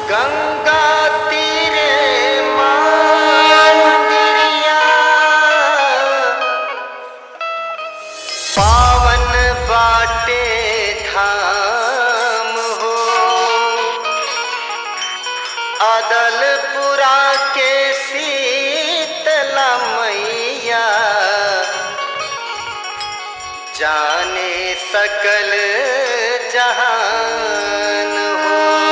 गंगा तीरे मंदिरिया पावन बाटे धाम हो। अदलपुरा के शीतला मैया जाने सकल जहान हो।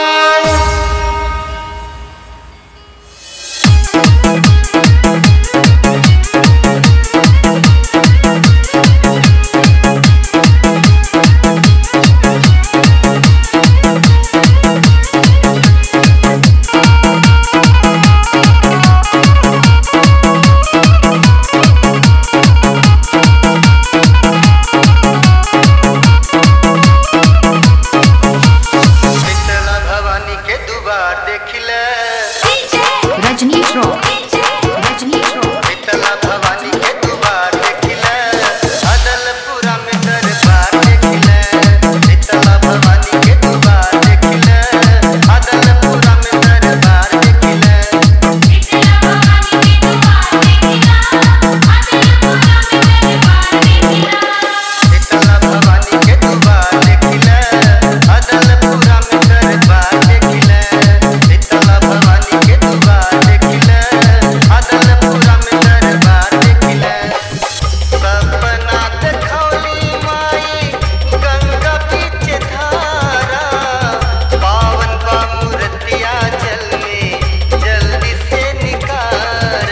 रजनीश रॉक शीतला भवानी के दुआर देखिले, अदलपुरा में दरबार देखिले। शीतला भवानी के दुआर देखिले, अदलपुरा में दरबार देखिले। शीतला भवानी के दुआर देखिला, अदलपुरा में दरबार देखिला। शीतला भवानी के दुआर देखिले, अदलपुरा में दरबार देखिले। शीतला भवानी के दुआर देखिले, अदलपुरा में दरबार देखिले। सपना देखौली माई गंगा बीच धारा, पावन बा मूर्तिया जल में जल्दी से निकार।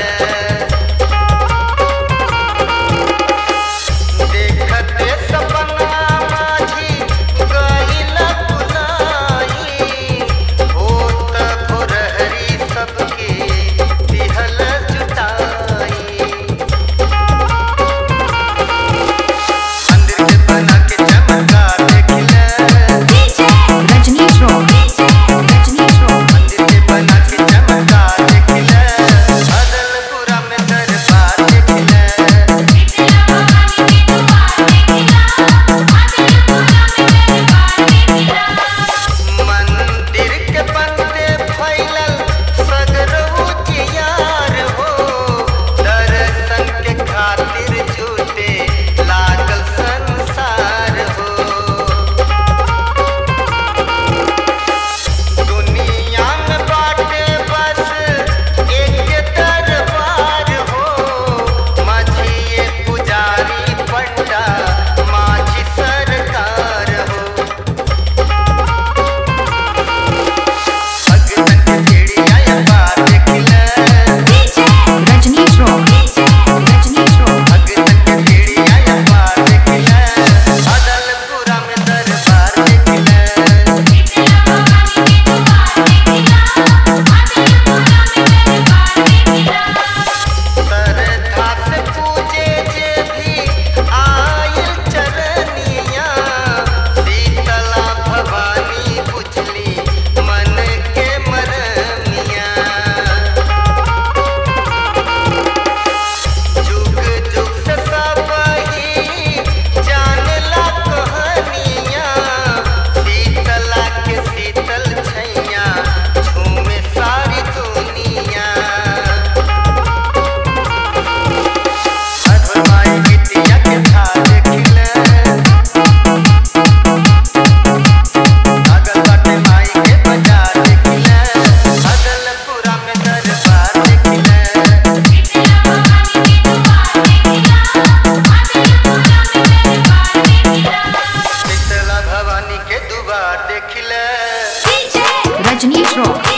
देखते सपना माझी गइला बुलाई, होत भोरहरी सबके दिहल जुटाई। मंदिर के बना के चमत्कार देखिले, रजनीश रॉक मंदिर के बना के चमत्कार देखिले। अदलपुरा में दरबार देखिले। शीतला भवानी के दुआर देखिला, अदलपुरा में दरबार देखिला। मंदिर के पंते फैलल सगरो उजियार हो। दर्शन के खातिर झूठे लागल संसार हो। दुनिया में बाटे बस एक दरबार हो। माझिए पुजारी पंडा माझी सरकार हो। भगतन के भेड़िया पार देखिले, रजनीश रॉक भगतन के भेड़िया पार देखिले। अदलपुरा में दरबार देखिले। शीतला भवानी के दुआर देखिला, अदलपुरा में दरबार देखिला। श्रद्धा से पूजे जे भी आयल चरनिया, शीतला भवानी बुझली मन के मरनिया। जुग जुग से सब ही जानला कहानिया, शीतला के शीतल छैया झूमे सारी दुनिया। अधमाई गीतिया के थाल देखिले, अगल बाटे माई के बाजार देखिले। अदलपुरा में दरबार देखिले। शीतला भवानी के दुआर देखिला, अदलपुरा में दरबार देखिला। शीतला भवानी के दुआर देखिले। रजनीश रॉक